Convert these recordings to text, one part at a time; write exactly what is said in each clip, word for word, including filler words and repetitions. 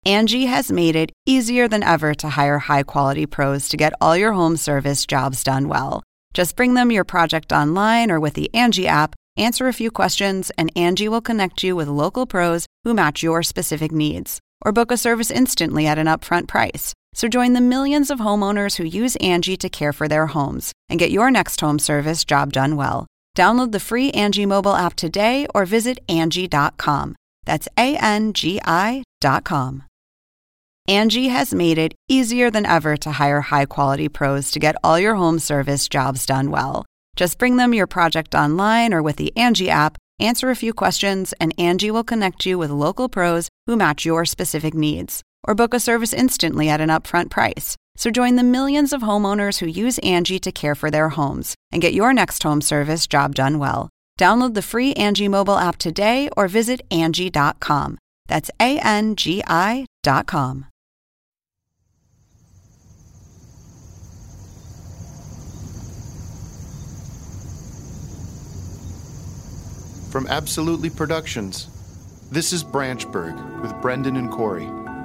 Angie has made it easier than ever to hire high-quality pros to get all your home service jobs done well. Just bring them your project online or with the Angie app, answer a few questions, and Angie will connect you with local pros who match your specific needs. Or book a service instantly at an upfront price. So join the millions of homeowners who use Angie to care for their homes and get your next home service job done well. Download the free Angie mobile app today or visit Angie dot com. That's A N G I dot com. Angie has made it easier than ever to hire high-quality pros to get all your home service jobs done well. Just bring them your project online or with the Angie app, answer a few questions, and Angie will connect you with local pros who match your specific needs. Or book a service instantly at an upfront price. So join the millions of homeowners who use Angie to care for their homes and get your next home service job done well. Download the free Angie mobile app today or visit Angie dot com. That's A N G I dot com. From Absolutely Productions, this is Branchburg with Brendan and Corey.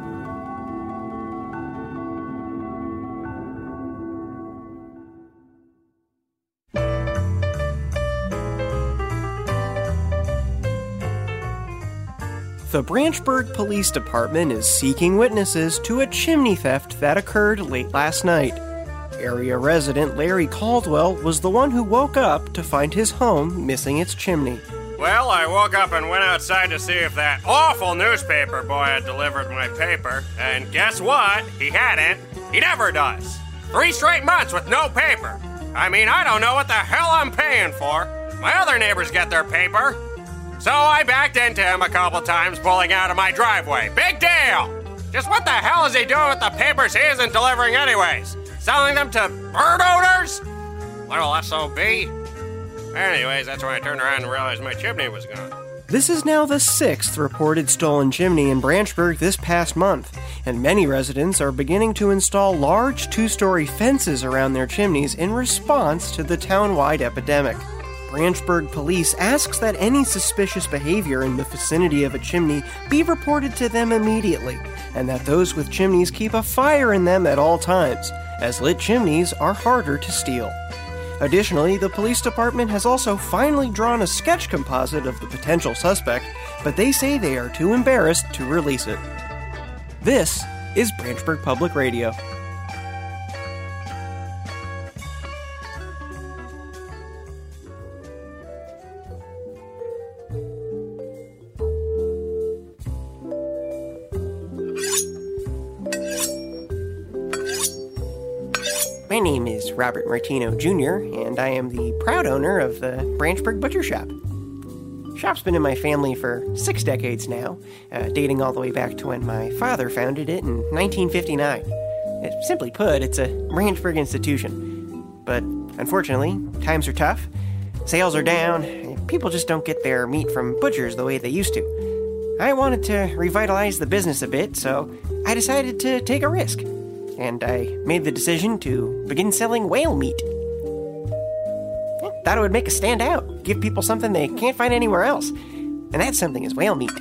The Branchburg Police Department is seeking witnesses to a chimney theft that occurred late last night. Area resident Larry Caldwell was the one who woke up to find his home missing its chimney. Well, I woke up and went outside to see if that awful newspaper boy had delivered my paper, and guess what? He hadn't. He never does. Three straight months with no paper. I mean, I don't know what the hell I'm paying for. My other neighbors get their paper. So I backed into him a couple times pulling out of my driveway. Big deal! Just what the hell is he doing with the papers he isn't delivering anyways? Selling them to bird owners? What'll S O B? Anyways, that's when I turned around and realized my chimney was gone. This is now the sixth reported stolen chimney in Branchburg this past month, and many residents are beginning to install large two-story fences around their chimneys in response to the town-wide epidemic. Branchburg Police asks that any suspicious behavior in the vicinity of a chimney be reported to them immediately, and that those with chimneys keep a fire in them at all times, as lit chimneys are harder to steal. Additionally, the police department has also finally drawn a sketch composite of the potential suspect, but they say they are too embarrassed to release it. This is Branchburg Public Radio. My name is Robert Martino Junior, and I am the proud owner of the Branchburg Butcher Shop. Shop's been in my family for six decades now, uh, dating all the way back to when my father founded it in nineteen fifty-nine. It, simply put, it's a Branchburg institution. But unfortunately, times are tough, sales are down, and people just don't get their meat from butchers the way they used to. I wanted to revitalize the business a bit, so I decided to take a risk. And I made the decision to begin selling whale meat. Thought it would make us stand out, give people something they can't find anywhere else. And that something is whale meat.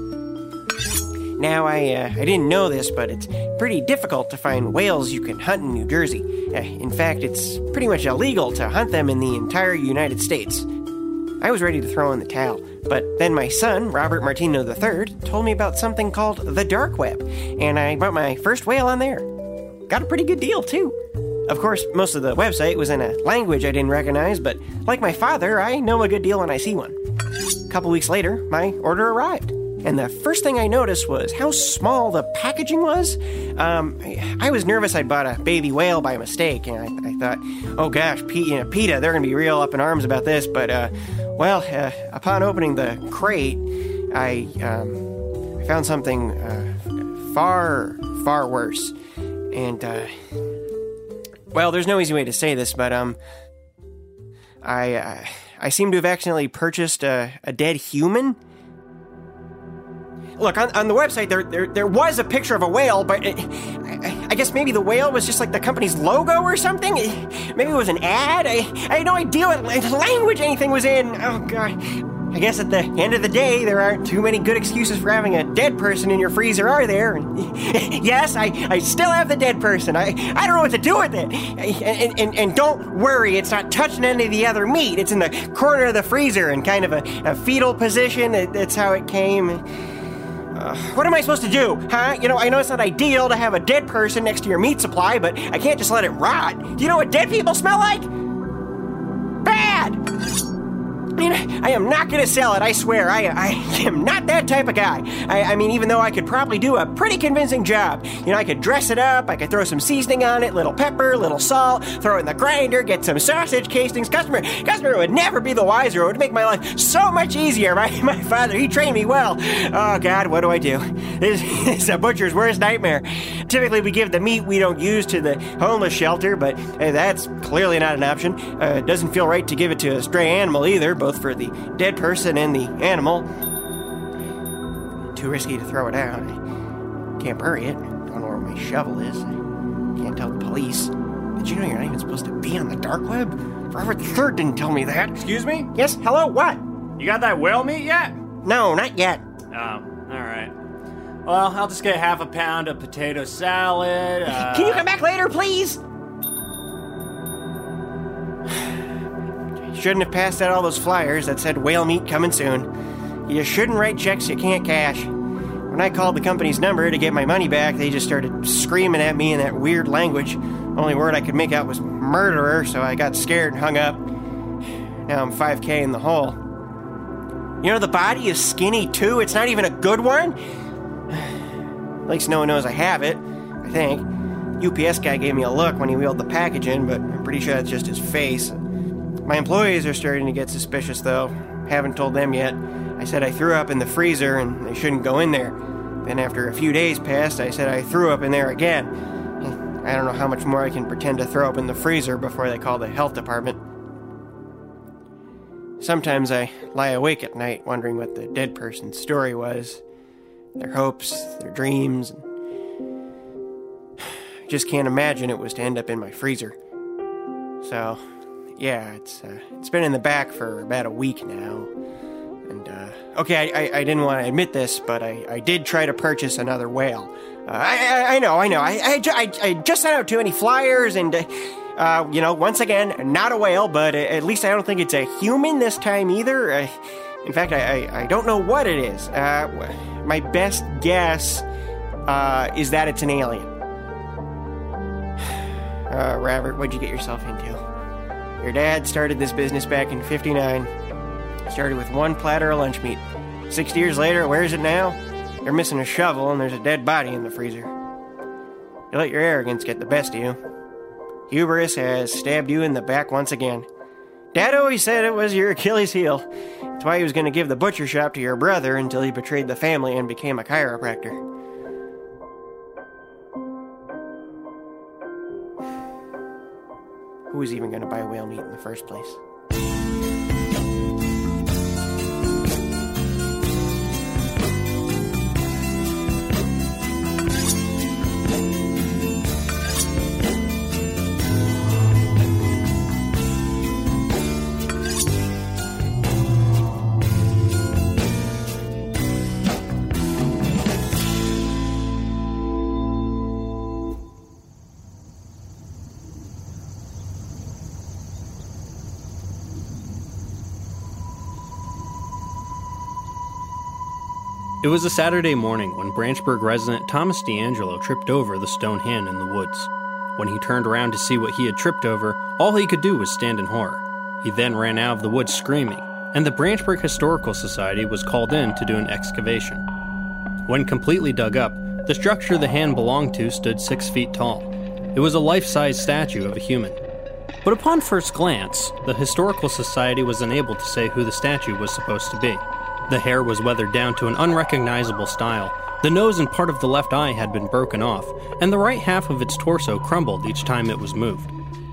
Now, I uh, I didn't know this, but it's pretty difficult to find whales you can hunt in New Jersey. Uh, in fact, it's pretty much illegal to hunt them in the entire United States. I was ready to throw in the towel, but then my son, Robert Martino the third, told me about something called the dark web, and I bought my first whale on there. Got a pretty good deal, too. Of course, most of the website was in a language I didn't recognize, but like my father, I know a good deal when I see one. A couple weeks later, my order arrived, and the first thing I noticed was how small the packaging was. Um, I was nervous I'd bought a baby whale by mistake, and I, I thought, oh gosh, P- you know, PETA, they're going to be real up in arms about this, but, uh, well, uh, upon opening the crate, I, um, I found something uh, far, far worse. And, uh, well, there's no easy way to say this, but, um, I, uh, I seem to have accidentally purchased a, a dead human. Look, on, on the website, there, there there was a picture of a whale, but it, I, I guess maybe the whale was just like the company's logo or something? Maybe it was an ad? I, I had no idea what language anything was in. Oh, God. I guess at the end of the day, there aren't too many good excuses for having a dead person in your freezer, are there? Yes, I, I still have the dead person. I, I don't know what to do with it. And, and, and don't worry, it's not touching any of the other meat. It's in the corner of the freezer in kind of a, a fetal position. That's how it came. Uh, what am I supposed to do, huh? You know, I know it's not ideal to have a dead person next to your meat supply, but I can't just let it rot. Do you know what dead people smell like? Bad! I mean, I am not going to sell it, I swear. I I am not that type of guy. I, I mean, even though I could probably do a pretty convincing job. You know, I could dress it up, I could throw some seasoning on it, little pepper, little salt, throw it in the grinder, get some sausage casings. Customer customer would never be the wiser. It would make my life so much easier. My, my father, he trained me well. Oh, God, what do I do? This is a butcher's worst nightmare. Typically, we give the meat we don't use to the homeless shelter, but uh, that's clearly not an option. Uh, it doesn't feel right to give it to a stray animal either, both for the dead person and the animal. Too risky to throw it out. I can't bury it. Don't know where my shovel is. I can't tell the police. Did you know you're not even supposed to be on the dark web? Robert the Third didn't tell me that. Excuse me? Yes, hello, what? You got that whale meat yet? No, not yet. Oh, alright. Well, I'll just get half a pound of potato salad. Uh... Can you come back later, please? Shouldn't have passed out all those flyers that said whale meat coming soon. You shouldn't write checks you can't cash. When I called the company's number to get my money back, they just started screaming at me in that weird language. Only word I could make out was murderer, so I got scared and hung up. Now I'm five K in the hole. You know, the body is skinny too. It's not even a good one. At least no one knows I have it, I think. U P S guy gave me a look when he wheeled the package in, but I'm pretty sure that's just his face. My employees are starting to get suspicious, though. Haven't told them yet. I said I threw up in the freezer and they shouldn't go in there. Then after a few days passed, I said I threw up in there again. I don't know how much more I can pretend to throw up in the freezer before they call the health department. Sometimes I lie awake at night wondering what the dead person's story was. Their hopes, their dreams. I just can't imagine it was to end up in my freezer. So... yeah, it's uh, it's been in the back for about a week now. And, uh, okay, I, I, I didn't want to admit this, but I, I did try to purchase another whale. Uh, I, I I know, I know. I, I, I, I just sent out too many flyers, and, uh, uh, you know, once again, not a whale, but at least I don't think it's a human this time either. Uh, in fact, I, I, I don't know what it is. Uh, my best guess uh, is that it's an alien. Uh, Robert, what'd you get yourself into? Your dad started this business back in fifty-nine. Started with one platter of lunch meat. Sixty years later, where is it now? You're missing a shovel and there's a dead body in the freezer. You let your arrogance get the best of you. Hubris has stabbed you in the back once again. Dad always said it was your Achilles heel. That's why he was going to give the butcher shop to your brother until he betrayed the family and became a chiropractor. Who was even going to buy whale meat in the first place? It was a Saturday morning when Branchburg resident Thomas D'Angelo tripped over the stone hen in the woods. When he turned around to see what he had tripped over, all he could do was stand in horror. He then ran out of the woods screaming, and the Branchburg Historical Society was called in to do an excavation. When completely dug up, the structure the hen belonged to stood six feet tall. It was a life-size statue of a human. But upon first glance, the Historical Society was unable to say who the statue was supposed to be. The hair was weathered down to an unrecognizable style, the nose and part of the left eye had been broken off, and the right half of its torso crumbled each time it was moved.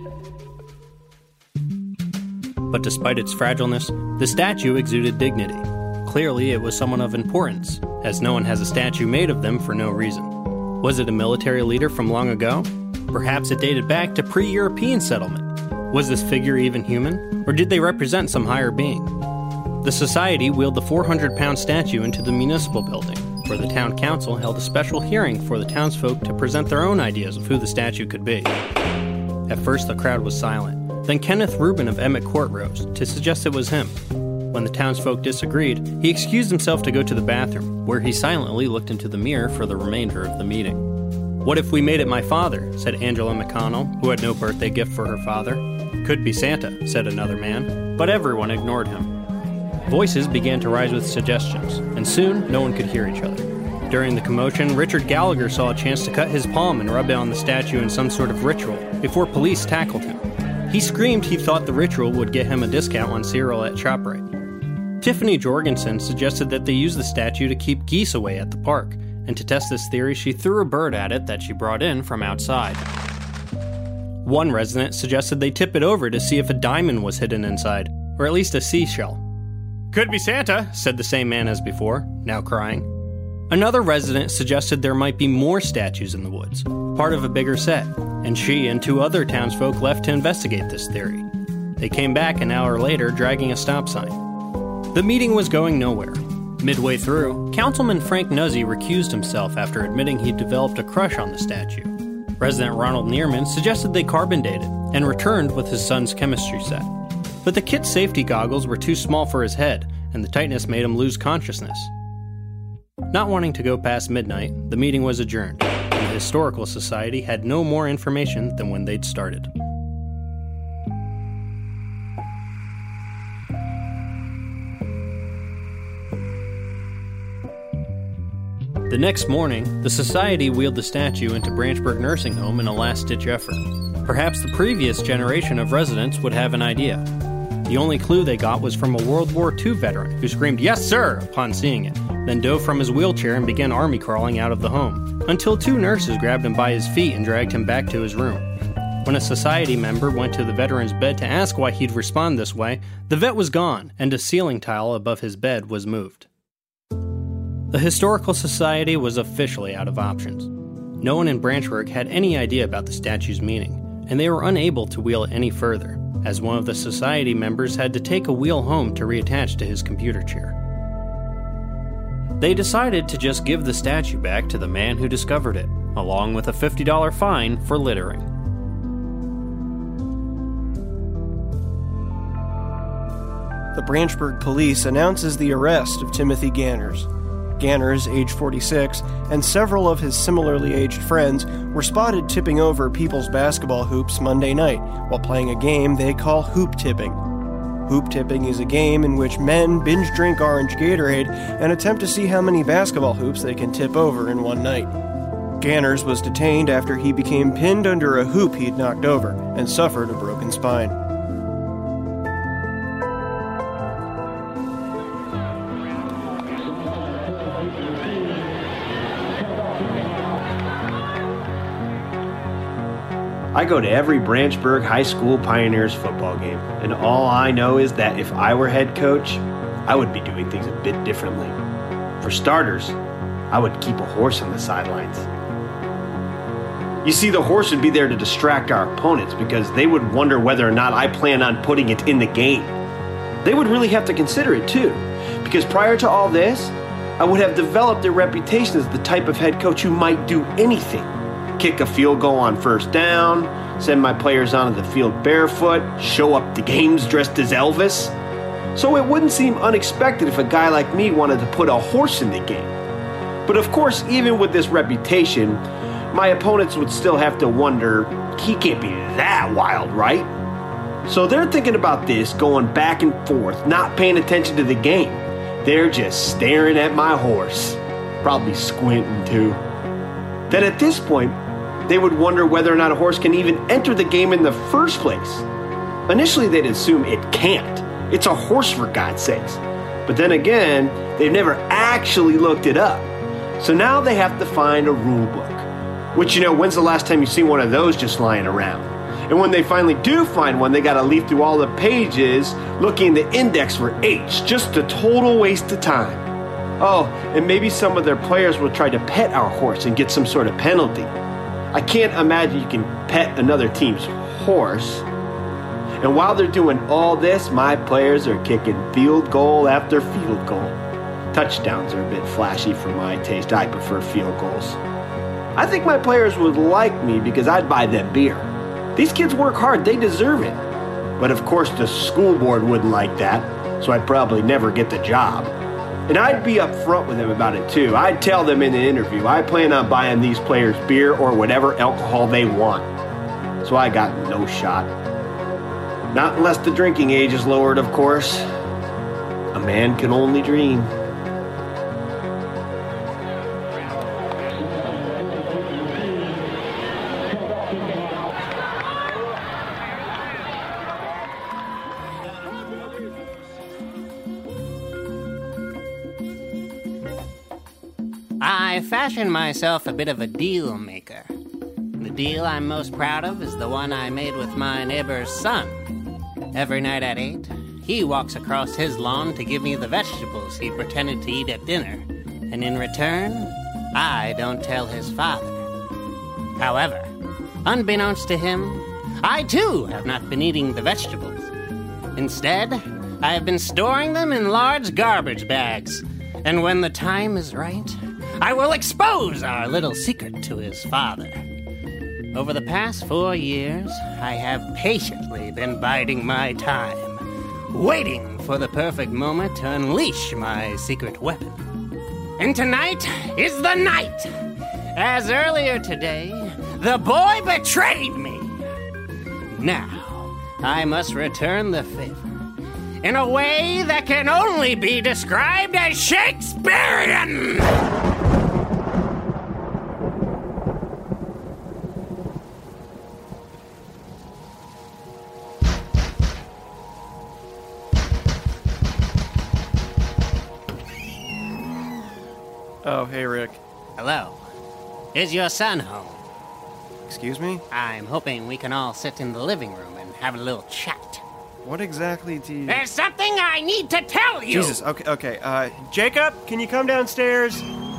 But despite its fragileness, the statue exuded dignity. Clearly it was someone of importance, as no one has a statue made of them for no reason. Was it a military leader from long ago? Perhaps it dated back to pre-European settlement. Was this figure even human, or did they represent some higher being? the society wheeled the four hundred pound statue into the municipal building, where the town council held a special hearing for the townsfolk to present their own ideas of who the statue could be. At first, the crowd was silent. Then Kenneth Rubin of Emmett Court rose to suggest it was him. When the townsfolk disagreed, he excused himself to go to the bathroom, where he silently looked into the mirror for the remainder of the meeting. "What if we made it my father?" said Angela McConnell, who had no birthday gift for her father. "Could be Santa," said another man, but everyone ignored him. Voices began to rise with suggestions, and soon no one could hear each other. During the commotion, Richard Gallagher saw a chance to cut his palm and rub it on the statue in some sort of ritual, before police tackled him. He screamed he thought the ritual would get him a discount on cereal at ShopRite. Tiffany Jorgensen suggested that they use the statue to keep geese away at the park, and to test this theory, she threw a bird at it that she brought in from outside. One resident suggested they tip it over to see if a diamond was hidden inside, or at least a seashell. "Could be Santa," said the same man as before, now crying. Another resident suggested there might be more statues in the woods, part of a bigger set, and she and two other townsfolk left to investigate this theory. They came back an hour later dragging a stop sign. The meeting was going nowhere. Midway through, Councilman Frank Nuzzi recused himself after admitting he'd developed a crush on the statue. Resident Ronald Neerman suggested they carbon date it, and returned with his son's chemistry set. But the kid's safety goggles were too small for his head, and the tightness made him lose consciousness. Not wanting to go past midnight, the meeting was adjourned, and the Historical Society had no more information than when they'd started. The next morning, the society wheeled the statue into Branchburg Nursing Home in a last-ditch effort. Perhaps the previous generation of residents would have an idea. The only clue they got was from a World War Two veteran who screamed, "Yes, sir!" upon seeing it, then dove from his wheelchair and began army crawling out of the home, until two nurses grabbed him by his feet and dragged him back to his room. When a society member went to the veteran's bed to ask why he'd respond this way, the vet was gone, and a ceiling tile above his bed was moved. The Historical Society was officially out of options. No one in Branchburg had any idea about the statue's meaning, and they were unable to wheel it any further, as one of the society members had to take a wheel home to reattach to his computer chair. They decided to just give the statue back to the man who discovered it, along with a fifty dollars fine for littering. The Branchburg police announces the arrest of Timothy Ganners. Ganners, age forty-six, and several of his similarly aged friends were spotted tipping over people's basketball hoops Monday night while playing a game they call hoop tipping. Hoop tipping is a game in which men binge drink orange Gatorade and attempt to see how many basketball hoops they can tip over in one night. Ganners was detained after he became pinned under a hoop he'd knocked over and suffered a broken spine. I go to every Branchburg High School Pioneers football game, and all I know is that if I were head coach, I would be doing things a bit differently. For starters, I would keep a horse on the sidelines. You see, the horse would be there to distract our opponents because they would wonder whether or not I plan on putting it in the game. They would really have to consider it too, because prior to all this, I would have developed a reputation as the type of head coach who might do anything. Kick a field goal on first down, send my players onto the field barefoot, show up to games dressed as Elvis. So it wouldn't seem unexpected if a guy like me wanted to put a horse in the game. But of course, even with this reputation, my opponents would still have to wonder, he can't be that wild, right? So they're thinking about this, going back and forth, not paying attention to the game. They're just staring at my horse, probably squinting too. Then at this point, they would wonder whether or not a horse can even enter the game in the first place. Initially, they'd assume it can't. It's a horse, for God's sakes. But then again, they've never actually looked it up. So now they have to find a rule book. Which, you know, when's the last time you've seen one of those just lying around? And when they finally do find one, they gotta leaf through all the pages looking in the index for H. Just a total waste of time. Oh, and maybe some of their players will try to pet our horse and get some sort of penalty. I can't imagine you can pet another team's horse. And while they're doing all this, my players are kicking field goal after field goal. Touchdowns are a bit flashy for my taste. I prefer field goals. I think my players would like me because I'd buy them beer. These kids work hard, they deserve it. But of course the school board wouldn't like that, so I'd probably never get the job. And I'd be upfront with them about it too. I'd tell them in the interview, I plan on buying these players beer or whatever alcohol they want. So I got no shot. Not unless the drinking age is lowered, of course. A man can only dream. I fashioned myself a bit of a deal maker. The deal I'm most proud of is the one I made with my neighbor's son. Every night at eight, he walks across his lawn to give me the vegetables he pretended to eat at dinner, and in return, I don't tell his father. However, unbeknownst to him, I too have not been eating the vegetables. Instead, I have been storing them in large garbage bags, and when the time is right, I will expose our little secret to his father. Over the past four years, I have patiently been biding my time, waiting for the perfect moment to unleash my secret weapon. And tonight is the night! As earlier today, the boy betrayed me. Now, I must return the favor in a way that can only be described as Shakespearean! Oh, hey, Rick. Hello. Is your son home? Excuse me? I'm hoping we can all sit in the living room and have a little chat. What exactly do you... There's something I need to tell you! Jesus, okay, okay. Uh, Jacob, can you come downstairs?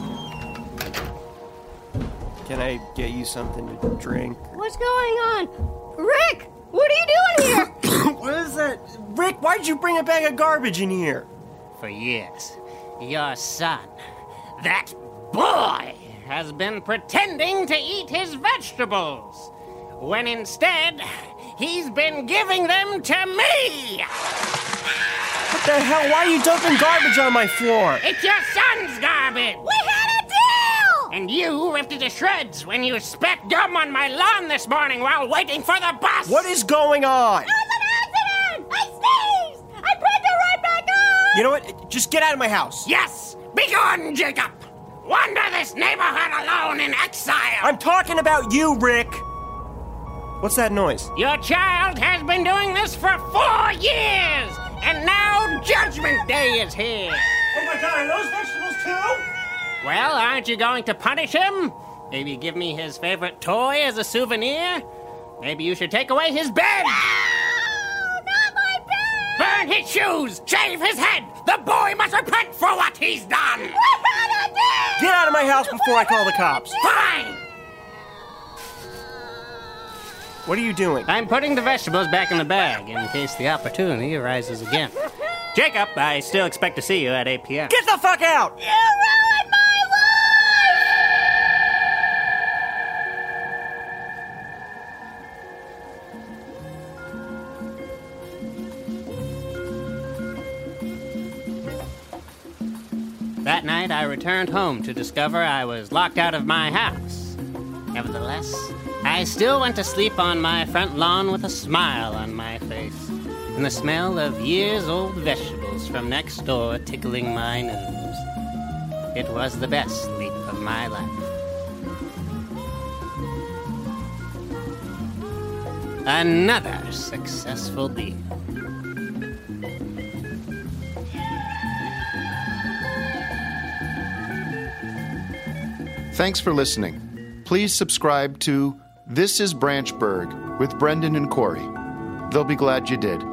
Can I get you something to drink? What's going on? Rick, what are you doing here? What is that? Rick, why'd you bring a bag of garbage in here? For years, your son, that boy, has been pretending to eat his vegetables, when instead, he's been giving them to me! What the hell? Why are you dumping garbage on my floor? It's your son's garbage! We had a deal! And you ripped it to shreds when you spat gum on my lawn this morning while waiting for the bus! What is going on? It was an accident! I sneezed! I put it right back on! You know what? Just get out of my house. Yes! Begone, Jacob! Wander this neighborhood alone in exile! I'm talking about you, Rick! What's that noise? Your child has been doing this for four years! And now Judgment Day is here! Oh my god, are those vegetables too? Well, aren't you going to punish him? Maybe give me his favorite toy as a souvenir? Maybe you should take away his bed! No! Not my bed! Burn his shoes! Shave his head! The boy must repent for what he's done! We had a deal! Get out of my house before I call the cops. Fine! What are you doing? I'm putting the vegetables back in the bag in case the opportunity arises again. Jacob, I still expect to see you at eight p.m. Get the fuck out! You ruined my life! That night, I returned home to discover I was locked out of my house. Nevertheless, I still went to sleep on my front lawn with a smile on my face, and the smell of years-old vegetables from next door tickling my nose. It was the best sleep of my life. Another successful deal. Thanks for listening. Please subscribe to This is Branchburg with Brendan and Corey. They'll be glad you did.